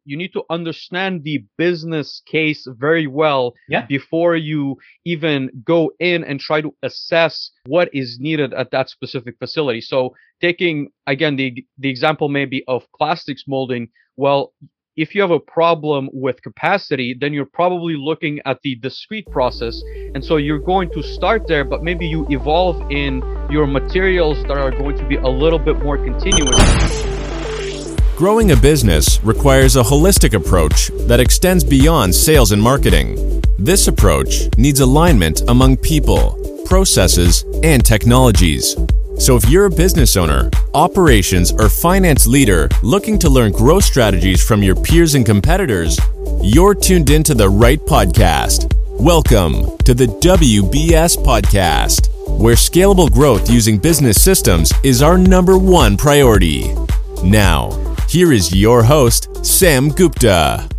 you need to understand the business case very well Yeah. before you even go in and try to assess what is needed at that specific facility. So taking again the example maybe of plastics molding, well, if you have a problem with capacity, then you're probably looking at the discrete process. And so you're going to start there, but maybe you evolve in your materials that are going to be a little bit more continuous. Growing a business requires a holistic approach that extends beyond sales and marketing. This approach needs alignment among people, processes, and technologies. So if you're a business owner, operations, or finance leader looking to learn growth strategies from your peers and competitors, you're tuned into the right podcast. Welcome to the WBS Podcast, where scalable growth using business systems is our #1 priority. Now, here is your host, Sam Gupta.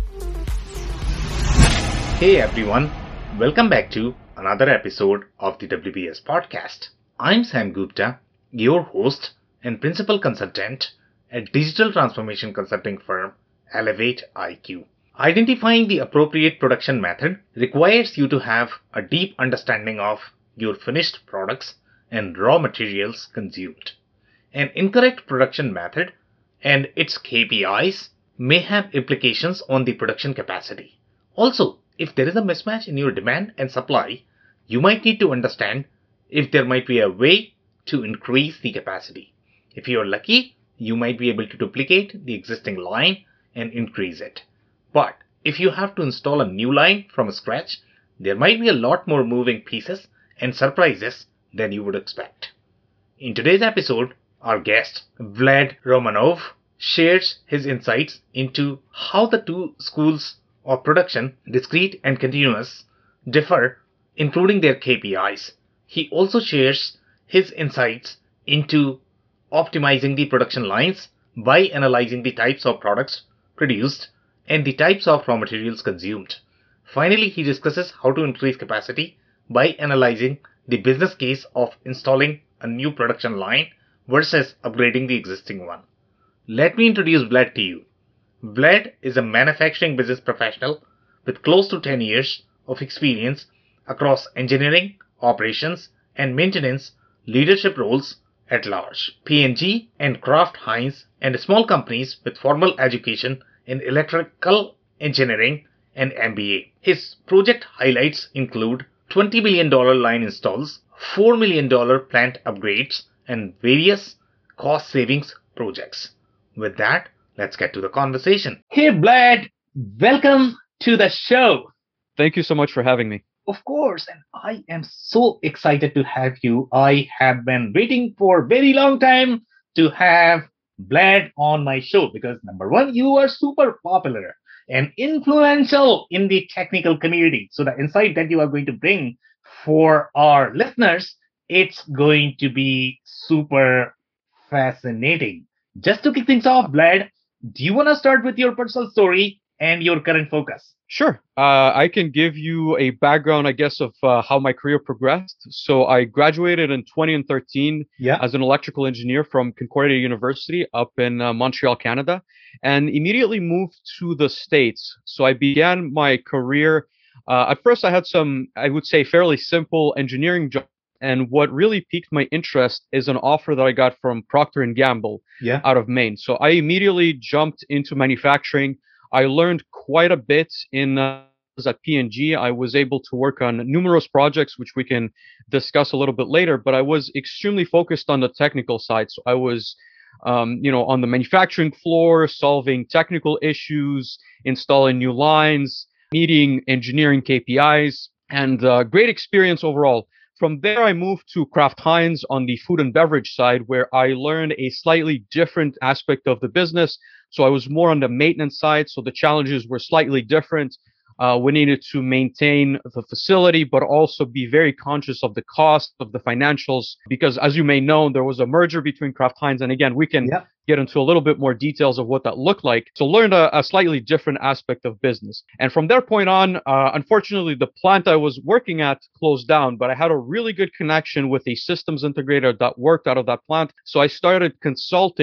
Hey everyone, welcome back to another episode of the WBS Podcast. I'm Sam Gupta, your host and principal consultant at digital transformation consulting firm Elevate IQ. Identifying the appropriate production method requires you to have a deep understanding of your finished products and raw materials consumed. An incorrect production method and its KPIs may have implications on the production capacity. Also, if there is a mismatch in your demand and supply, you might need to understand if there might be a way to increase the capacity. If you are lucky, you might be able to duplicate the existing line and increase it. But if you have to install a new line from scratch, there might be a lot more moving pieces and surprises than you would expect. In today's episode, our guest, Vlad Romanov, shares his insights into how the two schools of production, discrete and continuous, differ, including their KPIs. He also shares his insights into optimizing the production lines by analyzing the types of products produced and the types of raw materials consumed. Finally, he discusses how to increase capacity by analyzing the business case of installing a new production line versus upgrading the existing one. Let me introduce Vlad to you. Vlad is a manufacturing business professional with close to 10 years of experience across engineering, operations, and maintenance leadership roles at large. P&G and Kraft Heinz and small companies with formal education in electrical engineering and MBA. His project highlights include $20 million line installs, $4 million plant upgrades, and various cost savings projects. With that, let's get to the conversation. Hey Vlad, welcome to the show. Thank you so much for having me. Of course, and I am so excited to have you. I have been waiting for a very long time to have Vlad on my show because number one, you are super popular and influential in the technical community. So the insight that you are going to bring for our listeners, it's going to be super fascinating. Just to kick things off, Vlad, do you want to start with your personal story and your current focus? Sure. I can give you a background, I guess, of how my career progressed. So I graduated in 2013 as an electrical engineer from Concordia University up in Montreal, Canada, and immediately moved to the States. So I began my career. At first, I had some, I would say, fairly simple engineering jobs. And what really piqued my interest is an offer that I got from Procter & Gamble out of Maine. So I immediately jumped into manufacturing. I learned quite a bit in at P&G. I was able to work on numerous projects, which we can discuss a little bit later, but I was extremely focused on the technical side. So I was, on the manufacturing floor, solving technical issues, installing new lines, meeting engineering KPIs, and great experience overall. From there, I moved to Kraft Heinz on the food and beverage side, where I learned a slightly different aspect of the business. So I was more on the maintenance side. So the challenges were slightly different. We needed to maintain the facility, but also be very conscious of the cost of the financials, because as you may know, there was a merger between Kraft Heinz. And again, we can get into a little bit more details of what that looked like. So learned a slightly different aspect of business. And from that point on, unfortunately, the plant I was working at closed down, but I had a really good connection with a systems integrator that worked out of that plant. So I started consulting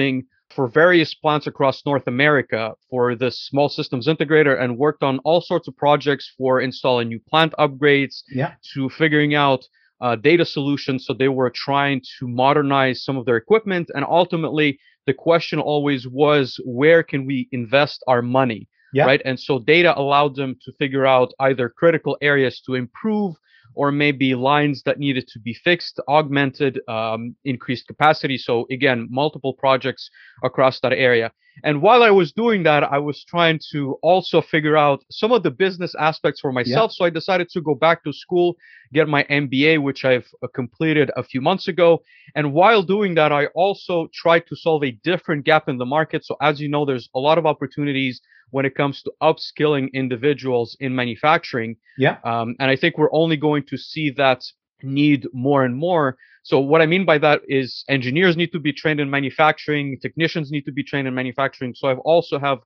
for various plants across North America for this small systems integrator and worked on all sorts of projects for installing new plant upgrades to figuring out data solutions. So they were trying to modernize some of their equipment. And ultimately, the question always was, where can we invest our money? Right. And so data allowed them to figure out either critical areas to improve or maybe lines that needed to be fixed, augmented, increased capacity. So again, multiple projects across that area. And while I was doing that, I was trying to also figure out some of the business aspects for myself. So I decided to go back to school, get my MBA, which I've completed a few months ago. And while doing that, I also tried to solve a different gap in the market. So as you know, there's a lot of opportunities when it comes to upskilling individuals in manufacturing. And I think we're only going to see that need more and more. So what I mean by that is engineers need to be trained in manufacturing, technicians need to be trained in manufacturing. So I also have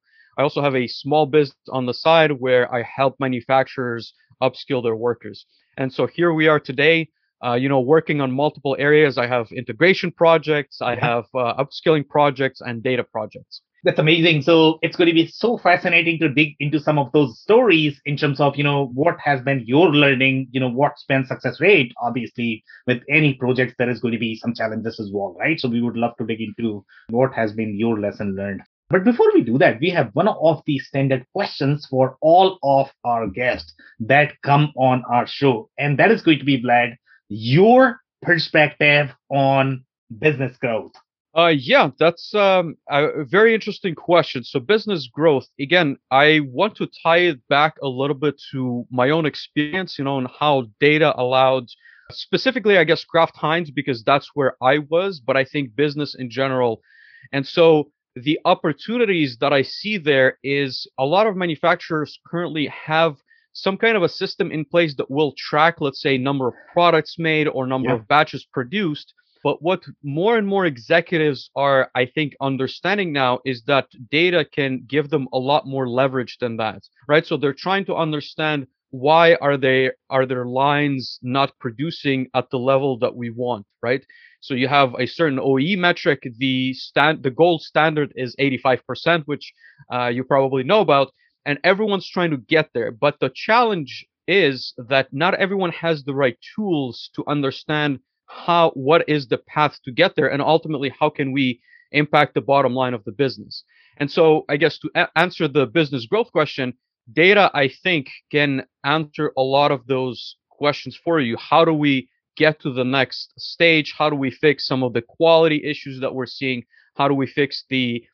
a small business on the side where I help manufacturers upskill their workers. And so here we are today, working on multiple areas. I have integration projects, I have upskilling projects and data projects. That's amazing. So it's going to be so fascinating to dig into some of those stories in terms of, what has been your learning, what's been success rate. Obviously, with any projects, there is going to be some challenges as well, right? So we would love to dig into what has been your lesson learned. But before we do that, we have one of the standard questions for all of our guests that come on our show. And that is going to be, Vlad, your perspective on business growth. That's a very interesting question. So business growth, again, I want to tie it back a little bit to my own experience, and how data allowed, specifically, I guess, Kraft Heinz, because that's where I was, but I think business in general. And so the opportunities that I see there is a lot of manufacturers currently have some kind of a system in place that will track, let's say, number of products made or number of batches produced. But what more and more executives are, I think, understanding now is that data can give them a lot more leverage than that, right? So they're trying to understand, why are their lines not producing at the level that we want, right? So you have a certain OEE metric. The gold standard is 85%, which you probably know about, and everyone's trying to get there. But the challenge is that not everyone has the right tools to understand what is the path to get there, and ultimately how can we impact the bottom line of the business. And so I guess to answer the business growth question, data, I think, can answer a lot of those questions for you. How do we get to the next stage? How do we fix some of the quality issues that we're seeing? How do we fix the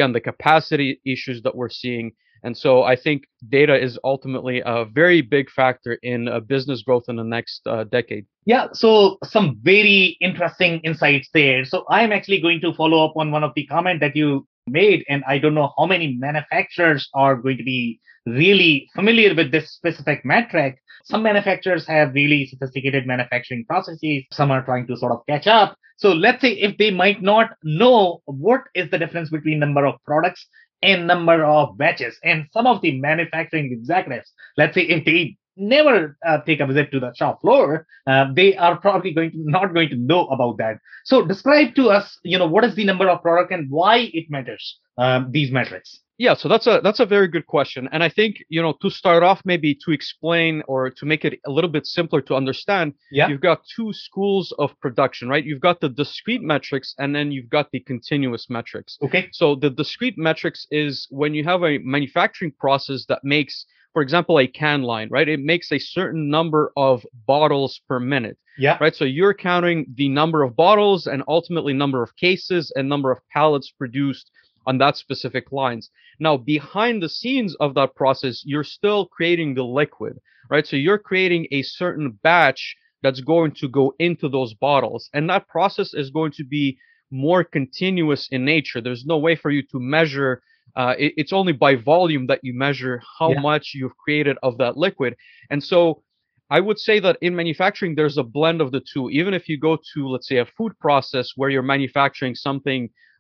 capacity issues that we're seeing? And so I think data is ultimately a very big factor in business growth in the next decade. Yeah, so some very interesting insights there. So I'm actually going to follow up on one of the comments that you made, and I don't know how many manufacturers are going to be really familiar with this specific metric. Some manufacturers have really sophisticated manufacturing processes. Some are trying to sort of catch up. So let's say if they might not know what is the difference between number of products and number of batches, and some of the manufacturing executives, let's say if they never take a visit to the shop floor, they are probably not going to know about that. So describe to us, what is the number of product and why it matters, these metrics. Yeah, so that's a very good question. And I think, to start off, maybe to explain or to make it a little bit simpler to understand, you've got two schools of production, right? You've got the discrete metrics, and then you've got the continuous metrics. Okay. So the discrete metrics is when you have a manufacturing process that makes, for example, a can line, right? It makes a certain number of bottles per minute. Yeah. Right. So you're counting the number of bottles and ultimately number of cases and number of pallets produced on that specific lines. Now, behind the scenes of that process, you're still creating the liquid, right? So you're creating a certain batch that's going to go into those bottles. And that process is going to be more continuous in nature. There's no way for you to measure. It's only by volume that you measure how much you've created of that liquid. And so I would say that in manufacturing, there's a blend of the two. Even if you go to, let's say, a food process where you're manufacturing something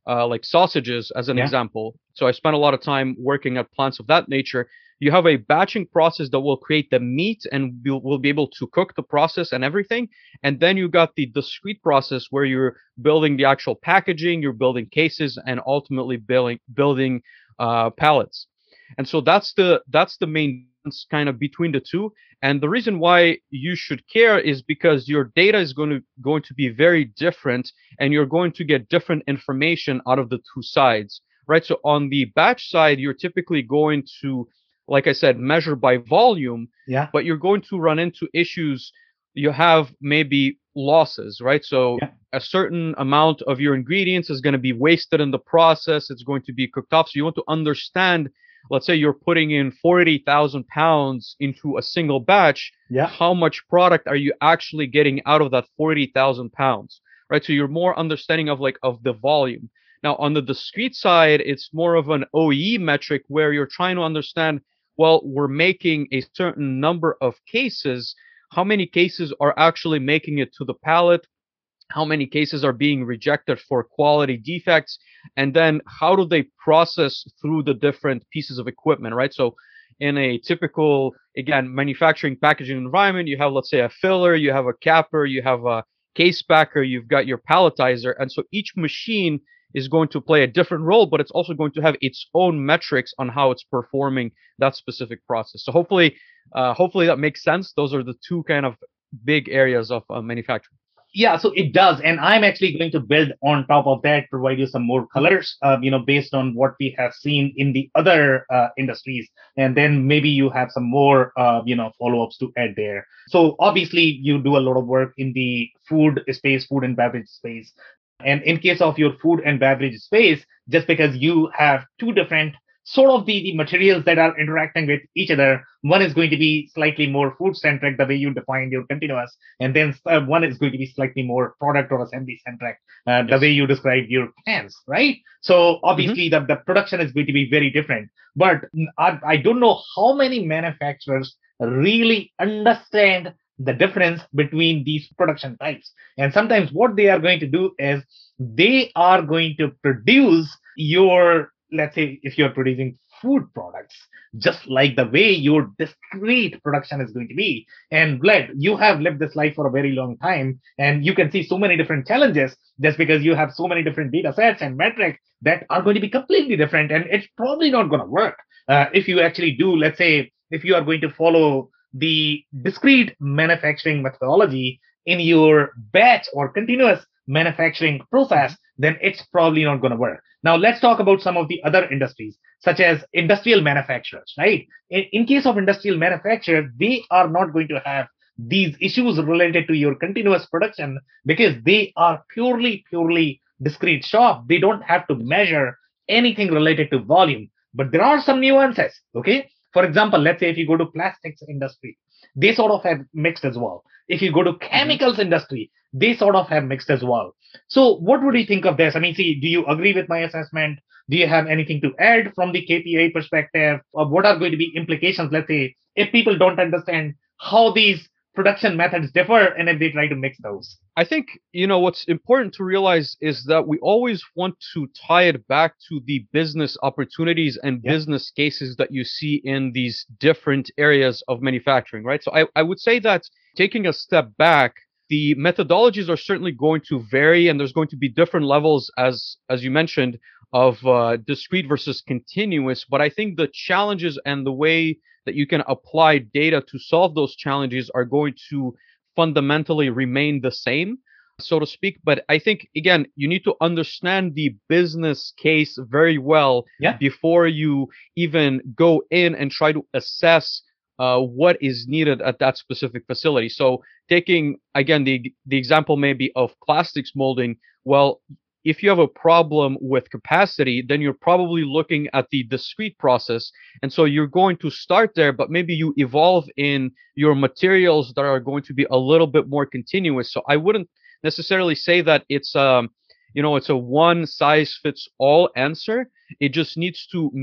like sausages as an example. So I spent a lot of time working at plants of that nature. You have a batching process that will create the meat and will be able to cook the process and everything. And then you got the discrete process where you're building the actual packaging, you're building cases, and ultimately building pallets. And so that's the main difference kind of between the two. And the reason why you should care is because your data is going to be very different, and you're going to get different information out of the two sides, right? So on the batch side, you're typically going to, like I said, measure by volume, but you're going to run into issues. You have maybe losses, right? So a certain amount of your ingredients is going to be wasted in the process. It's going to be cooked off. So you want to understand, let's say you're putting in 40,000 pounds into a single batch. How much product are you actually getting out of that 40,000 pounds, right? So you're more understanding of the volume. Now on the discrete side, it's more of an OEE metric where you're trying to understand, well, we're making a certain number of cases. How many cases are actually making it to the pallet? How many cases are being rejected for quality defects? And then how do they process through the different pieces of equipment, right? So in a typical, again, manufacturing packaging environment, you have, let's say, a filler, you have a capper, you have a case packer, you've got your palletizer. And so each machine is going to play a different role, but it's also going to have its own metrics on how it's performing that specific process. So hopefully that makes sense. Those are the two kind of big areas of manufacturing. Yeah, so it does. And I'm actually going to build on top of that, provide you some more colors, based on what we have seen in the other industries. And then maybe you have some more, follow-ups to add there. So obviously you do a lot of work in the food space, food and beverage space. And in case of your food and beverage space, just because you have two different sort of the materials that are interacting with each other, one is going to be slightly more food centric, the way you define your continuous, and then one is going to be slightly more product or assembly centric, the way you describe your cans, right? So obviously the production is going to be very different. But I don't know how many manufacturers really understand the difference between these production types. And sometimes what they are going to do is they are going to produce your, let's say, if you're producing food products, just like the way your discrete production is going to be. And Vlad, you have lived this life for a very long time, and you can see so many different challenges just because you have so many different data sets and metrics that are going to be completely different. And it's probably not going to work if you actually do, let's say, if you are going to follow the discrete manufacturing methodology in your batch or continuous manufacturing process, then it's probably not going to work. Now, let's talk about some of the other industries, such as industrial manufacturers, right? In case of industrial manufacturers, they are not going to have these issues related to your continuous production because they are purely discrete shop. They don't have to measure anything related to volume, but there are some nuances, okay? For example, let's say if you go to plastics industry, they sort of have mixed as well. If you go to chemicals industry, they sort of have mixed as well. So what would you think of this? I mean, see, do you agree with my assessment? Do you have anything to add from the KPI perspective? Or what are going to be implications, let's say, if people don't understand how these production methods differ and if they try to mix those? I think, what's important to realize is that we always want to tie it back to the business opportunities and business cases that you see in these different areas of manufacturing, right? So I would say that taking a step back, the methodologies are certainly going to vary, and there's going to be different levels, as you mentioned, of discrete versus continuous. But I think the challenges and the way that you can apply data to solve those challenges are going to fundamentally remain the same, so to speak. But I think, again, you need to understand the business case very well before you even go in and try to assess what is needed at that specific facility. So taking, again, the example maybe of plastics molding, well, if you have a problem with capacity, then you're probably looking at the discrete process. And so you're going to start there, but maybe you evolve in your materials that are going to be a little bit more continuous. So I wouldn't necessarily say that it's it's a one size fits all answer. It just needs to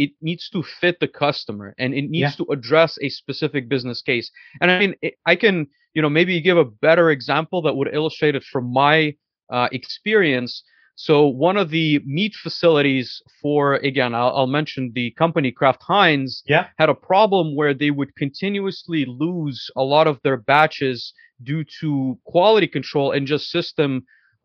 fit the customer, and it needs to address a specific business case. And I mean, I can, maybe give a better example that would illustrate it from my experience. So one of the meat facilities for, again, I'll mention the company Kraft Heinz, had a problem where they would continuously lose a lot of their batches due to quality control and just system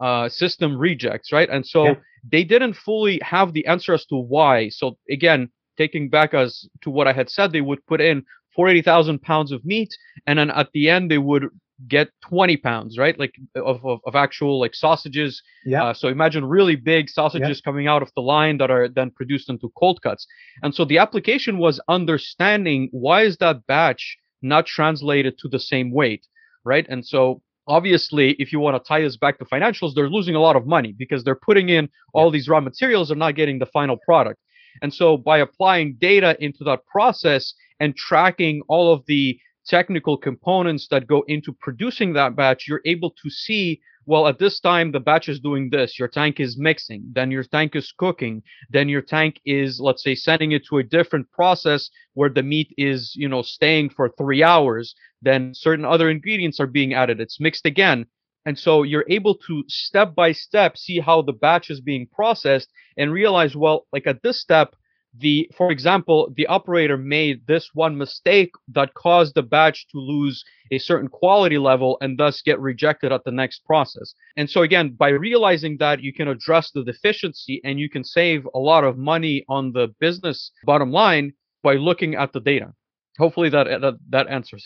rejects, right? And so they didn't fully have the answer as to why. So again, taking back as to what I had said, they would put in 40,000 pounds of meat, and then at the end they would get 20 pounds, right? Like of actual like sausages. So imagine really big sausages coming out of the line that are then produced into cold cuts. And so the application was understanding why is that batch not translated to the same weight, right? And so obviously, if you want to tie this back to financials, they're losing a lot of money because they're putting in all these raw materials and not getting the final product. And so by applying data into that process and tracking all of the technical components that go into producing that batch, you're able to see, well, at this time, the batch is doing this. Your tank is mixing, then your tank is cooking, then your tank is, let's say, sending it to a different process where the meat is, staying for 3 hours. Then certain other ingredients are being added. It's mixed again. And so you're able to step by step see how the batch is being processed and realize, well, like at this step, for example, the operator made this one mistake that caused the batch to lose a certain quality level and thus get rejected at the next process. And so again, by realizing that, you can address the deficiency and you can save a lot of money on the business bottom line by looking at the data. Hopefully that answers.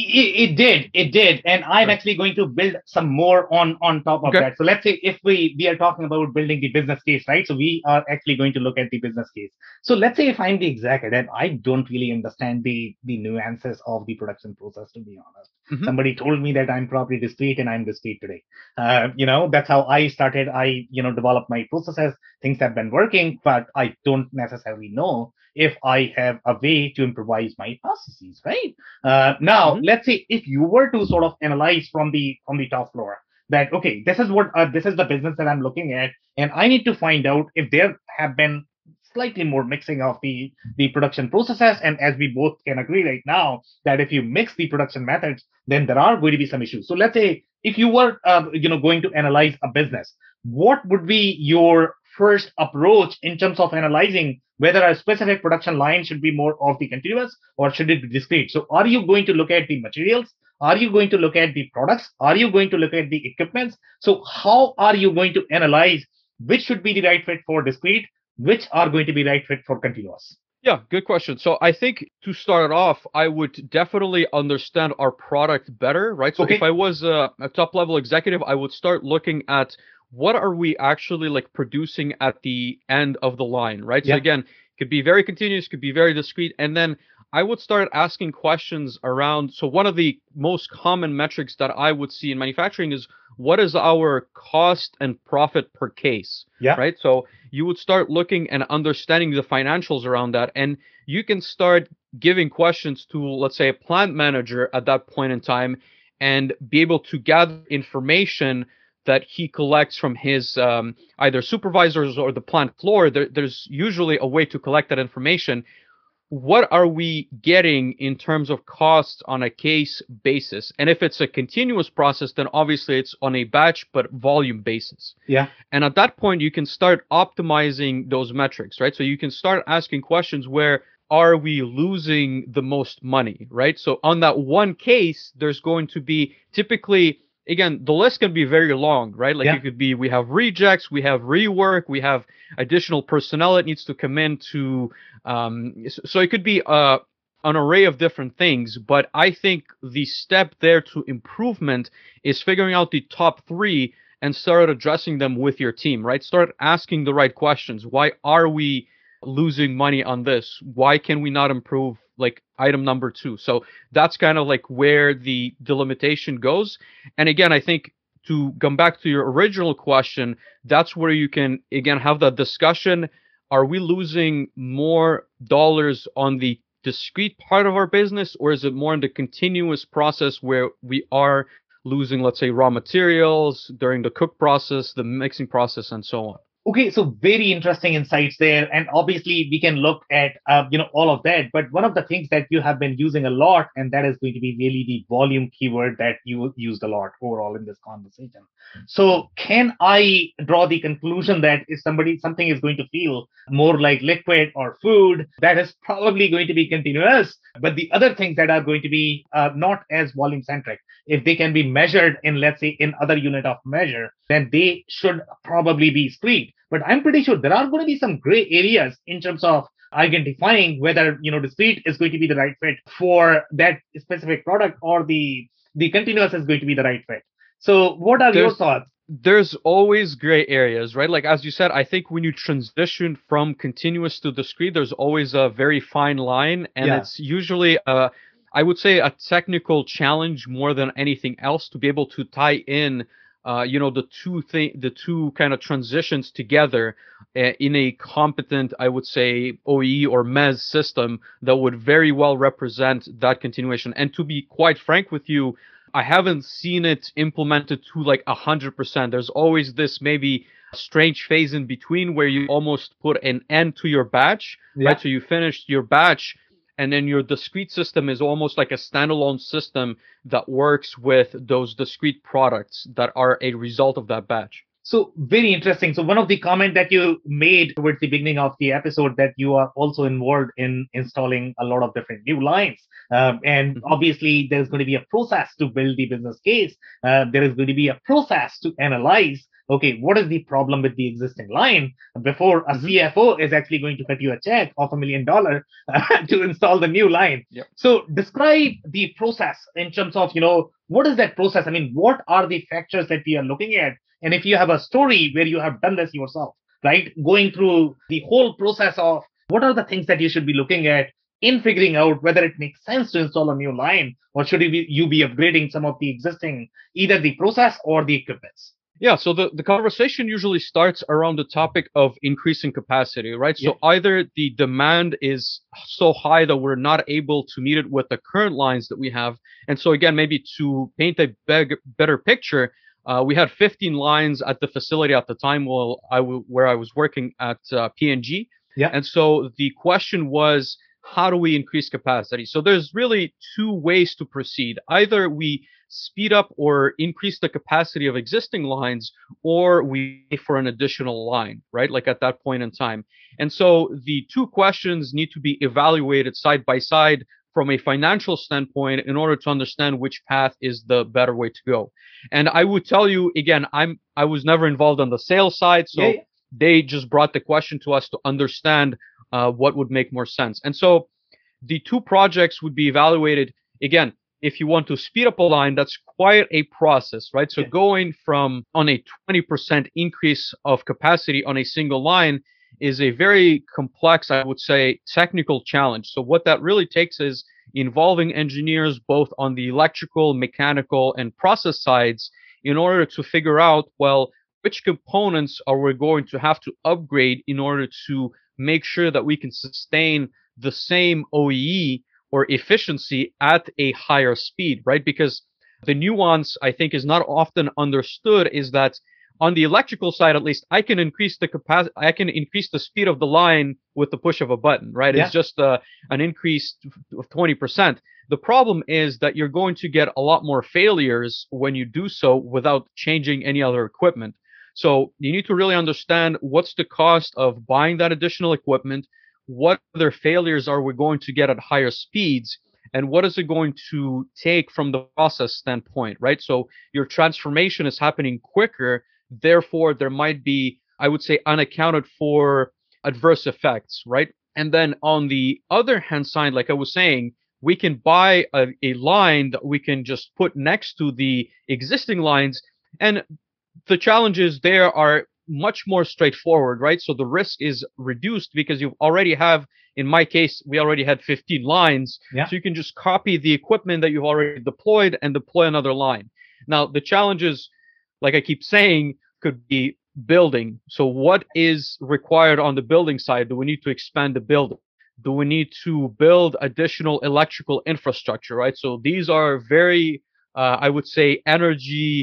It did. And I'm actually going to build some more on top of that. So let's say if we are talking about building the business case, right? So we are actually going to look at the business case. So let's say if I'm the executive and I don't really understand the nuances of the production process, to be honest. Mm-hmm. Somebody told me that I'm properly discrete and I'm discrete today. That's how I started. I, developed my processes. Things have been working, but I don't necessarily know if I have a way to improvise my processes, right? Now, let's say if you were to sort of analyze from the top floor that, okay, this is the business that I'm looking at, and I need to find out if there have been slightly more mixing of the production processes. And as we both can agree right now, that if you mix the production methods, then there are going to be some issues. So let's say if you were, going to analyze a business, what would be your first approach in terms of analyzing whether a specific production line should be more of the continuous or should it be discrete? So are you going to look at the materials? Are you going to look at the products? Are you going to look at the equipments? So how are you going to analyze which should be the right fit for discrete, which are going to be right fit for continuous? Yeah, good question. So I think to start off, I would definitely understand our product better, right? So if I was a top level executive, I would start looking at what are we actually like producing at the end of the line, right? So again, could be very continuous, could be very discrete. And then I would start asking questions around. So one of the most common metrics that I would see in manufacturing is what is our cost and profit per case, right? So you would start looking and understanding the financials around that. And you can start giving questions to, let's say, a plant manager at that point in time and be able to gather information that he collects from his either supervisors or the plant floor. There's usually a way to collect that information. What are we getting in terms of costs on a case basis? And if it's a continuous process, then obviously it's on a batch but volume basis. And at that point, you can start optimizing those metrics, right? So you can start asking questions where are we losing the most money, right? So on that one case, there's going to be typically, again, the list can be very long, right? Like it could be, we have rejects, we have rework, we have additional personnel that needs to come in to, so it could be an array of different things. But I think the step there to improvement is figuring out the top 3 and start addressing them with your team, right? Start asking the right questions. Why are we losing money on this? Why can we not improve like item number 2? So that's kind of like where the delimitation goes. And again, I think to come back to your original question, that's where you can again have that discussion. Are we losing more dollars on the discrete part of our business, or is it more in the continuous process where we are losing, let's say, raw materials during the cook process, the mixing process, and so on? Okay, so very interesting insights there, and obviously we can look at all of that. But one of the things that you have been using a lot, and that is going to be really the volume keyword that you used a lot overall in this conversation. So, can I draw the conclusion that if something is going to feel more like liquid or food, that is probably going to be continuous, but the other things that are going to be not as volume centric, if they can be measured in, let's say, in other unit of measure, then they should probably be discrete. But I'm pretty sure there are going to be some gray areas in terms of identifying whether discrete is going to be the right fit for that specific product, or the continuous is going to be the right fit. So what are your thoughts? There's always gray areas, right? Like, as you said, I think when you transition from continuous to discrete, there's always a very fine line, and it's usually I would say a technical challenge more than anything else to be able to tie in the two kind of transitions together in a competent, I would say, OEE or MES system that would very well represent that continuation. And to be quite frank with you, I haven't seen it implemented to like 100%. There's always this maybe strange phase in between where you almost put an end to your batch, right? So you finished your batch, and then your discrete system is almost like a standalone system that works with those discrete products that are a result of that batch. So very interesting. So one of the comment that you made towards the beginning of the episode, that you are also involved in installing a lot of different new lines. And obviously there's going to be a process to build the business case. There is going to be a process to analyze, okay, what is the problem with the existing line before a CFO is actually going to cut you a check of $1 million to install the new line. Yep. So describe the process in terms of, what is that process? I mean, what are the factors that we are looking at? And if you have a story where you have done this yourself, right, going through the whole process of what are the things that you should be looking at in figuring out whether it makes sense to install a new line, or should you be upgrading some of the existing, either the process or the equipments? Yeah, so the conversation usually starts around the topic of increasing capacity, right? So either the demand is so high that we're not able to meet it with the current lines that we have. And so again, maybe to paint a better picture, we had 15 lines at the facility at the time where I was working at P&G. Yeah. And so the question was, how do we increase capacity? So there's really two ways to proceed. Either we speed up or increase the capacity of existing lines, or we pay for an additional line, right? Like at that point in time. And so the two questions need to be evaluated side by side from a financial standpoint in order to understand which path is the better way to go. And I would tell you again, I was never involved on the sales side, so they just brought the question to us to understand what would make more sense. And so the two projects would be evaluated. Again, if you want to speed up a line, that's quite a process, right? So going from on a 20% increase of capacity on a single line is a very complex, I would say, technical challenge. So what that really takes is involving engineers both on the electrical, mechanical, and process sides in order to figure out, well, which components are we going to have to upgrade in order to make sure that we can sustain the same OEE or efficiency at a higher speed, right? Because the nuance, I think, is not often understood is that on the electrical side, at least, I can increase the capacity, I can increase the speed of the line with the push of a button, right? It's just an increase of 20%. The problem is that you're going to get a lot more failures when you do so without changing any other equipment. So you need to really understand what's the cost of buying that additional equipment, what other failures are we going to get at higher speeds, and what is it going to take from the process standpoint, right? So your transformation is happening quicker. Therefore, there might be, I would say, unaccounted for adverse effects, right? And then on the other hand side, like I was saying, we can buy a line that we can just put next to the existing lines. And the challenges there are much more straightforward, right? So the risk is reduced because you already have, in my case, we already had 15 lines. So you can just copy the equipment that you've already deployed and deploy another line. Now, the challenges, like I keep saying, could be building. So what is required on the building side? Do we need to expand the building? Do we need to build additional electrical infrastructure, right? So these are very, I would say, energy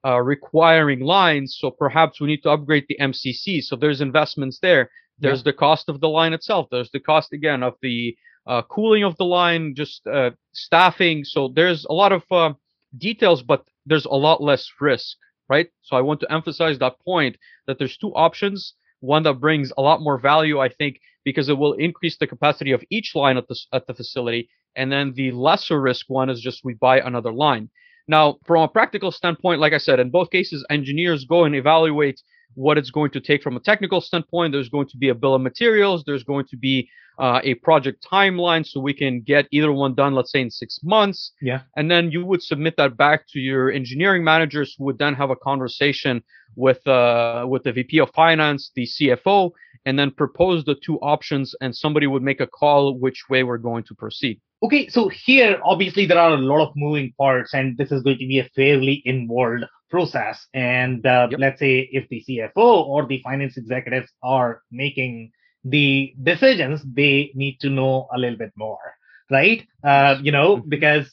requiring lines. So perhaps we need to upgrade the MCC. So there's investments there. There's the cost of the line itself. There's the cost, again, of the cooling of the line, just staffing. So there's a lot of details, but there's a lot less risk, right? So I want to emphasize that point, that there's two options. One that brings a lot more value, I think, because it will increase the capacity of each line at the facility. And then the lesser risk one is just we buy another line. Now, from a practical standpoint, like I said, in both cases, engineers go and evaluate what it's going to take from a technical standpoint. There's going to be a bill of materials. There's going to be a project timeline, so we can get either one done, let's say in 6 months. Yeah. And then you would submit that back to your engineering managers, who would then have a conversation with the VP of Finance, the CFO, and then propose the two options, and somebody would make a call which way we're going to proceed. Okay, so here, obviously, there are a lot of moving parts, and this is going to be a fairly involved process. And let's say if the CFO or the finance executives are making the decisions, they need to know a little bit more, right? Because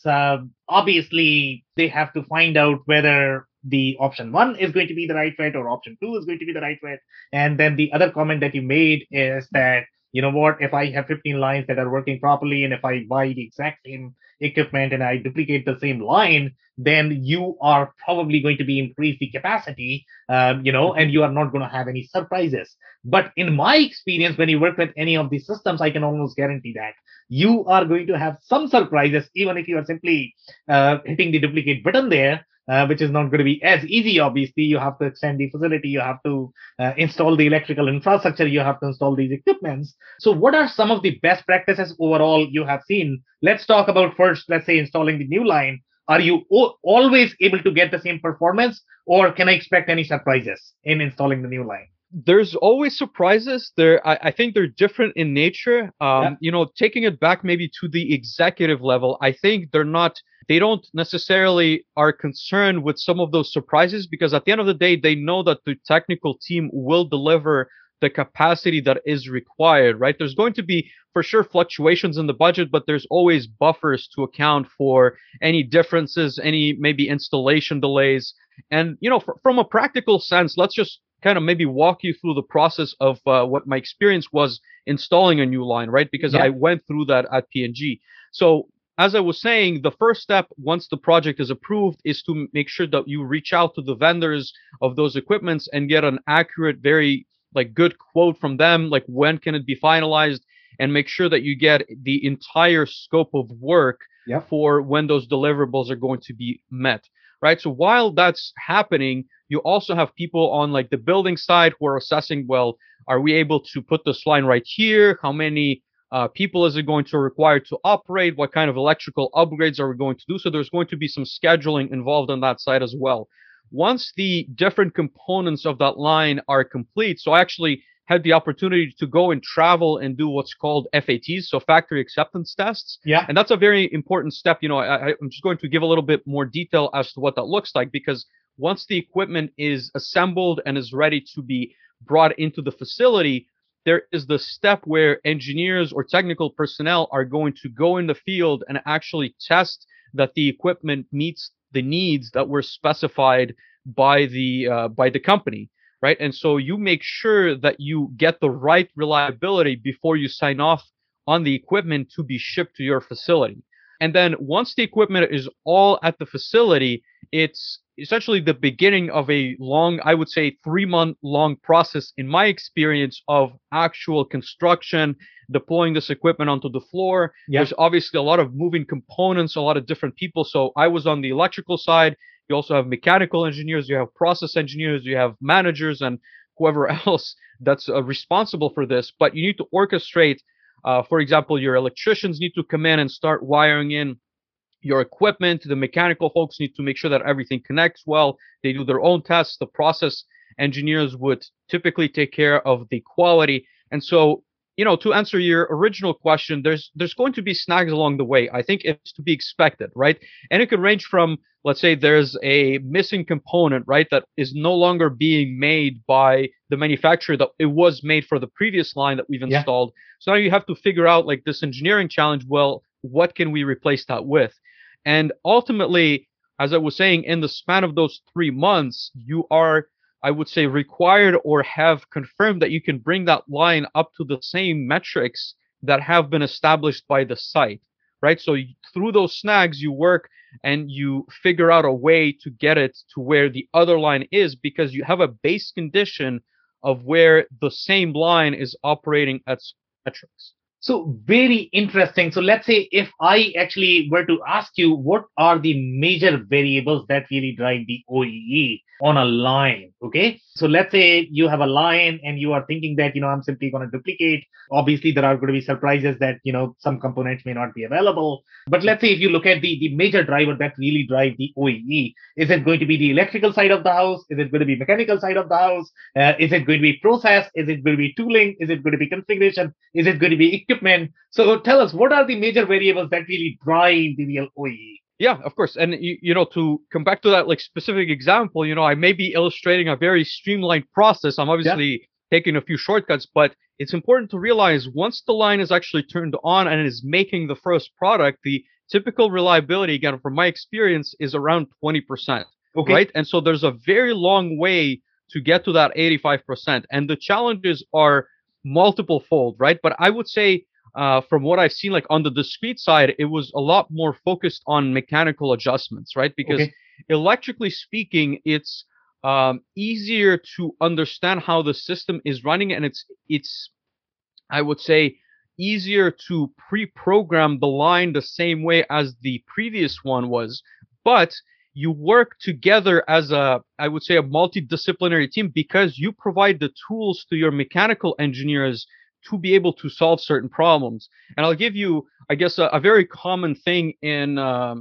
obviously they have to find out whether the option one is going to be the right fit or option two is going to be the right fit. And then the other comment that you made is that, you know what, if I have 15 lines that are working properly, and if I buy the exact same equipment and I duplicate the same line, then you are probably going to be increase the capacity, and you are not going to have any surprises. But in my experience, when you work with any of these systems, I can almost guarantee that you are going to have some surprises, even if you are simply hitting the duplicate button there. Which is not going to be as easy. Obviously, you have to extend the facility, you have to install the electrical infrastructure, you have to install these equipments. So what are some of the best practices overall you have seen? Let's talk about first, let's say, installing the new line. Are you always able to get the same performance, or can I expect any surprises in installing the new line? There's always surprises. I think they're different in nature. Taking it back maybe to the executive level, I think they don't necessarily are concerned with some of those surprises, because at the end of the day, they know that the technical team will deliver the capacity that is required, right? There's going to be, for sure, fluctuations in the budget, but there's always buffers to account for any differences, any maybe installation delays. And, from a practical sense, let's just kind of maybe walk you through the process of what my experience was installing a new line, right? Because I went through that at P&G. So as I was saying, the first step, once the project is approved, is to make sure that you reach out to the vendors of those equipments and get an accurate, very good quote from them, like when can it be finalized, and make sure that you get the entire scope of work for when those deliverables are going to be met, right? So while that's happening, you also have people on the building side who are assessing, well, are we able to put this line right here? How many people is it going to require to operate? What kind of electrical upgrades are we going to do? So there's going to be some scheduling involved on that side as well. Once the different components of that line are complete, so I actually had the opportunity to go and travel and do what's called FATs, so factory acceptance tests. Yeah. And that's a very important step. I'm just going to give a little bit more detail as to what that looks like, because once the equipment is assembled and is ready to be brought into the facility, there is the step where engineers or technical personnel are going to go in the field and actually test that the equipment meets the needs that were specified by the company, right? And so you make sure that you get the right reliability before you sign off on the equipment to be shipped to your facility. And then once the equipment is all at the facility, it's essentially the beginning of a long, I would say 3-month long process, in my experience, of actual construction, deploying this equipment onto the floor. There's obviously a lot of moving components, a lot of different people. So I was on the electrical side. You also have mechanical engineers, you have process engineers, you have managers, and whoever else that's responsible for this. But you need to orchestrate, for example, your electricians need to come in and start wiring in your equipment. The mechanical folks need to make sure that everything connects well. They do their own tests. The process engineers would typically take care of the quality. And so, to answer your original question, there's going to be snags along the way. I think it's to be expected, right? And it could range from, let's say there's a missing component, right, that is no longer being made by the manufacturer that it was made for the previous line that we've installed. So now you have to figure out this engineering challenge. Well, what can we replace that with? And ultimately, as I was saying, in the span of those 3 months, you are, I would say, required or have confirmed that you can bring that line up to the same metrics that have been established by the site, right? So through those snags, you work and you figure out a way to get it to where the other line is, because you have a base condition of where the same line is operating at metrics. So very interesting. So let's say if I actually were to ask you, what are the major variables that really drive the OEE on a line? Okay. So let's say you have a line and you are thinking that, I'm simply going to duplicate. Obviously, there are going to be surprises that, some components may not be available. But let's say if you look at the major driver that really drive the OEE, is it going to be the electrical side of the house? Is it going to be mechanical side of the house? Is it going to be process? Is it going to be tooling? Is it going to be configuration? Is it going to be equipment? So tell us, what are the major variables that really drive the real OEE? Yeah, of course. And, to come back to that like specific example, I may be illustrating a very streamlined process. I'm obviously taking a few shortcuts, but it's important to realize once the line is actually turned on and is making the first product, the typical reliability, again, from my experience, is around 20%. Okay. Right. And so there's a very long way to get to that 85%. And the challenges are multiple fold, right? But I would say, from what I've seen, like on the discrete side, it was a lot more focused on mechanical adjustments, right? Because electrically speaking, it's easier to understand how the system is running, and it's I would say easier to pre-program the line the same way as the previous one was, but you work together as I would say, a multidisciplinary team, because you provide the tools to your mechanical engineers to be able to solve certain problems. And I'll give you, I guess, a very common thing in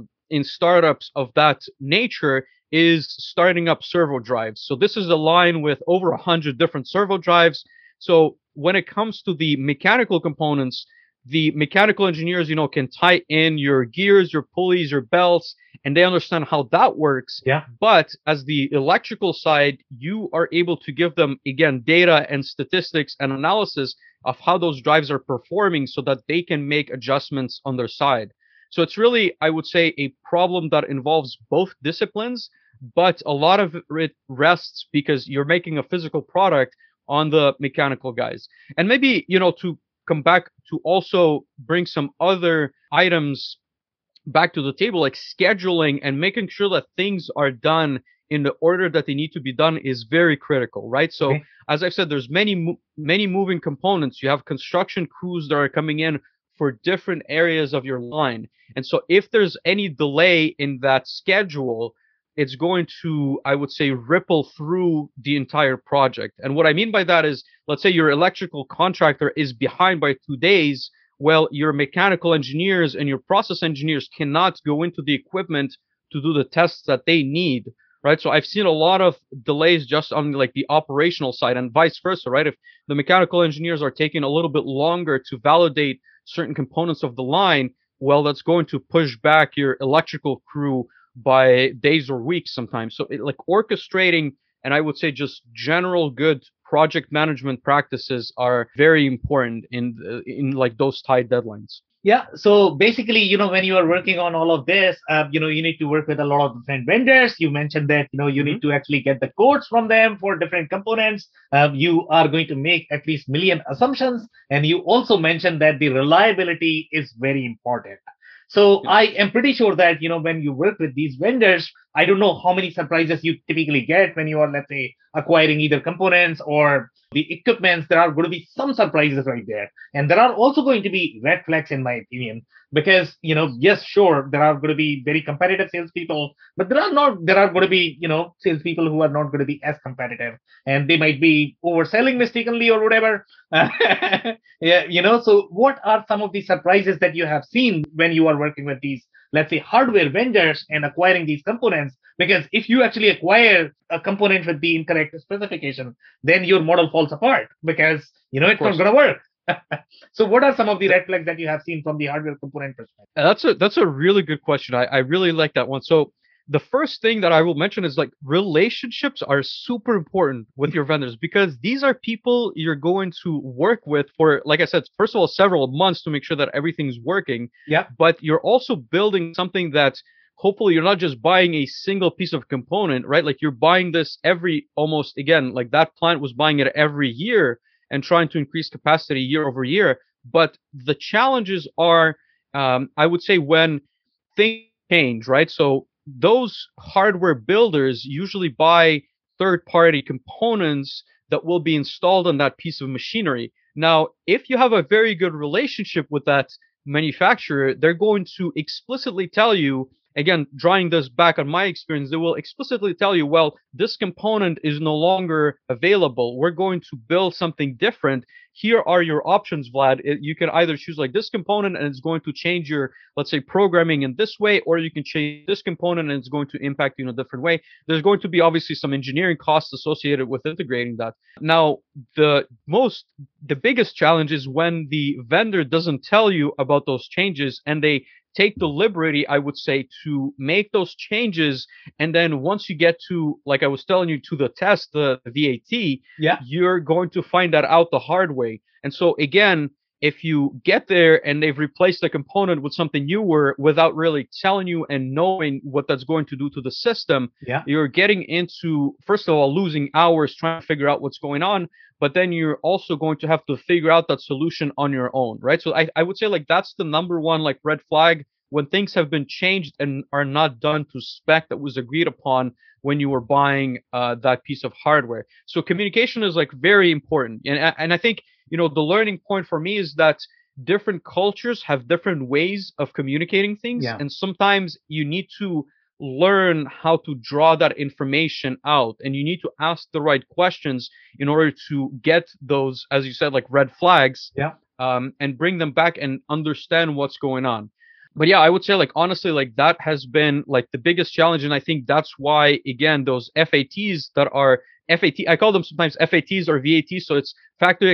startups of that nature is starting up servo drives. So this is a line with over 100 different servo drives. So when it comes to the mechanical components, the mechanical engineers, can tie in your gears, your pulleys, your belts, and they understand how that works. Yeah. But as the electrical side, you are able to give them, again, data and statistics and analysis of how those drives are performing so that they can make adjustments on their side. So it's really, I would say, a problem that involves both disciplines, but a lot of it rests because you're making a physical product on the mechanical guys. And maybe, to come back to also bring some other items back to the table, like scheduling and making sure that things are done in the order that they need to be done is very critical, right? So as I said, there's many moving components. You have construction crews that are coming in for different areas of your line. And so if there's any delay in that schedule, it's going to, I would say, ripple through the entire project. And what I mean by that is, let's say your electrical contractor is behind by 2 days. Well, your mechanical engineers and your process engineers cannot go into the equipment to do the tests that they need, right? So I've seen a lot of delays just on like the operational side and vice versa, right? If the mechanical engineers are taking a little bit longer to validate certain components of the line, well, that's going to push back your electrical crew by days or weeks sometimes. So like orchestrating, and I would say just general good project management practices are very important in like those tight deadlines. Yeah. So basically, when you are working on all of this, you need to work with a lot of different vendors. You mentioned that, you need to actually get the quotes from them for different components. You are going to make at least million assumptions. And you also mentioned that the reliability is very important. So I am pretty sure that, when you work with these vendors, I don't know how many surprises you typically get when you are, let's say, acquiring either components or the equipments. There are going to be some surprises right there. And there are also going to be red flags, in my opinion, because, yes, sure, there are going to be very competitive salespeople, but there are going to be, salespeople who are not going to be as competitive, and they might be overselling mistakenly or whatever. So what are some of the surprises that you have seen when you are working with these, let's say, hardware vendors and acquiring these components? Because if you actually acquire a component with the incorrect specification, then your model falls apart because, it's not going to work. So what are some of the red flags that you have seen from the hardware component perspective? That's a really good question. I really like that one. So the first thing that I will mention is like relationships are super important with your vendors, because these are people you're going to work with for, like I said, first of all, several months to make sure that everything's working. Yeah. But you're also building something that hopefully you're not just buying a single piece of component, right? Like you're buying this almost again, like that plant was buying it every year and trying to increase capacity year over year. But the challenges are, I would say, when things change, right? So those hardware builders usually buy third-party components that will be installed on that piece of machinery. Now, if you have a very good relationship with that manufacturer, they're going to explicitly tell you, again, drawing this back on my experience, they will explicitly tell you, well, this component is no longer available. We're going to build something different. Here are your options, Vlad. You can either choose like this component and it's going to change your, let's say, programming in this way, or you can change this component and it's going to impact you in a different way. There's going to be obviously some engineering costs associated with integrating that. Now, the biggest challenge is when the vendor doesn't tell you about those changes and they take the liberty, I would say, to make those changes. And then once you get to, like I was telling you, to the test, the VAT, you're going to find that out the hard way. And so again, if you get there and they've replaced the component with something newer without really telling you and knowing what that's going to do to the system, you're getting into, first of all, losing hours trying to figure out what's going on. But then you're also going to have to figure out that solution on your own, right? So I would say like that's the number one like red flag when things have been changed and are not done to spec that was agreed upon when you were buying that piece of hardware. So communication is like very important. And I think, you know, the learning point for me is that different cultures have different ways of communicating things. And sometimes you need to learn how to draw that information out, and you need to ask the right questions in order to get those, as you said, like red flags, and bring them back and understand what's going on. But yeah, I would say like honestly, like that has been like the biggest challenge, and I think that's why again those FATs that are I call them sometimes FATs or VATs, so it's factory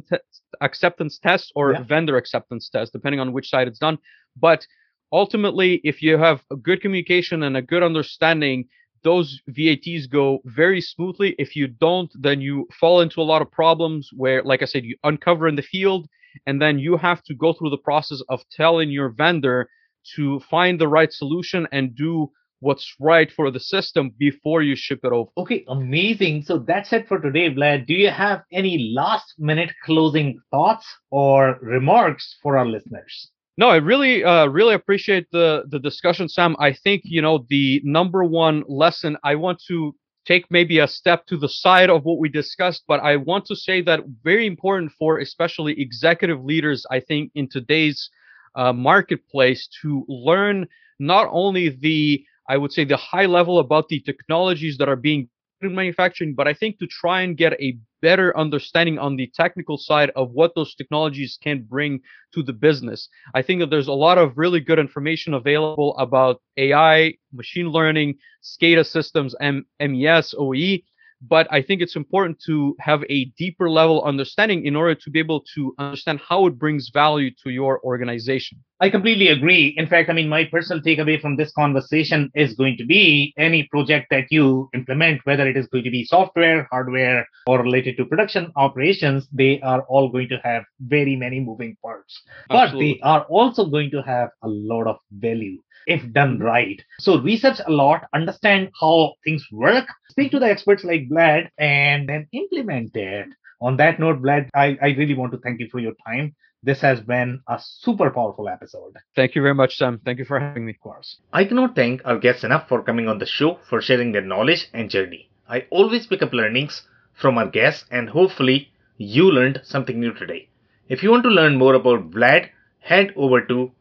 acceptance test or vendor acceptance test, depending on which side it's done. But ultimately, if you have a good communication and a good understanding, those VATs go very smoothly. If you don't, then you fall into a lot of problems where, like I said, you uncover in the field, and then you have to go through the process of telling your vendor to find the right solution and do what's right for the system before you ship it over. Okay, amazing. So that's it for today, Vlad. Do you have any last minute closing thoughts or remarks for our listeners? No, I really appreciate the discussion, Sam. I think, you know, the number one lesson, I want to take maybe a step to the side of what we discussed, but I want to say that very important for especially executive leaders, I think, in today's marketplace, to learn not only I would say the high level about the technologies that are being in manufacturing, but I think to try and get a better understanding on the technical side of what those technologies can bring to the business. I think that there's a lot of really good information available about AI, machine learning, SCADA systems, MES, OE, but I think it's important to have a deeper level understanding in order to be able to understand how it brings value to your organization. I completely agree. In fact, I mean, my personal takeaway from this conversation is going to be any project that you implement, whether it is going to be software, hardware, or related to production operations, they are all going to have very many moving parts. Absolutely. But they are also going to have a lot of value if done right. So research a lot, understand how things work, speak to the experts like Vlad, and then implement it. On that note, Vlad, I really want to thank you for your time. This has been a super powerful episode. Thank you very much, Sam. Thank you for having me, of course. I cannot thank our guests enough for coming on the show, for sharing their knowledge and journey. I always pick up learnings from our guests, and hopefully you learned something new today. If you want to learn more about Vlad, head over to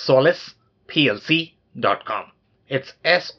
solisplc.com. It's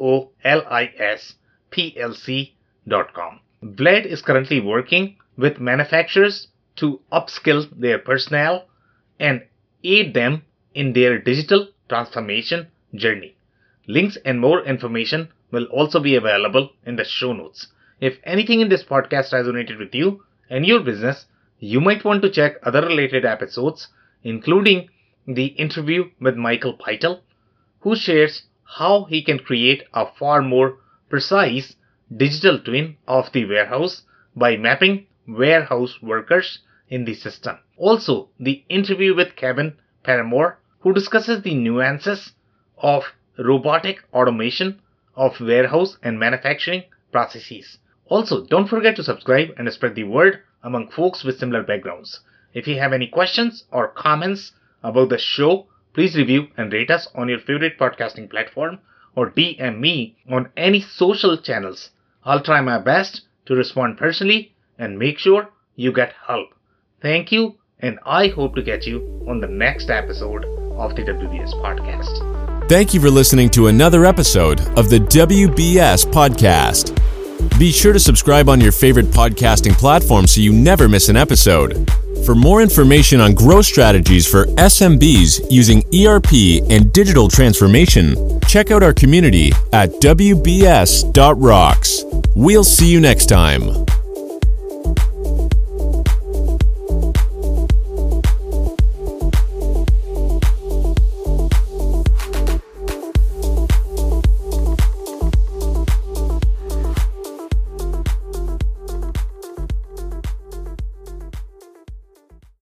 SOLISPLC.com. Vlad is currently working with manufacturers to upskill their personnel and aid them in their digital transformation journey. Links and more information will also be available in the show notes. If anything in this podcast resonated with you and your business, you might want to check other related episodes, including the interview with Michael Pytel, who shares how he can create a far more precise digital twin of the warehouse by mapping warehouse workers in the system. Also, the interview with Kevin Paramore, who discusses the nuances of robotic automation of warehouse and manufacturing processes. Also, don't forget to subscribe and spread the word among folks with similar backgrounds. If you have any questions or comments about the show, please review and rate us on your favorite podcasting platform or DM me on any social channels. I'll try my best to respond personally and make sure you get help. Thank you, and I hope to catch you on the next episode of the WBS Podcast. Thank you for listening to another episode of the WBS Podcast. Be sure to subscribe on your favorite podcasting platform so you never miss an episode. For more information on growth strategies for SMBs using ERP and digital transformation, check out our community at WBS.rocks. We'll see you next time.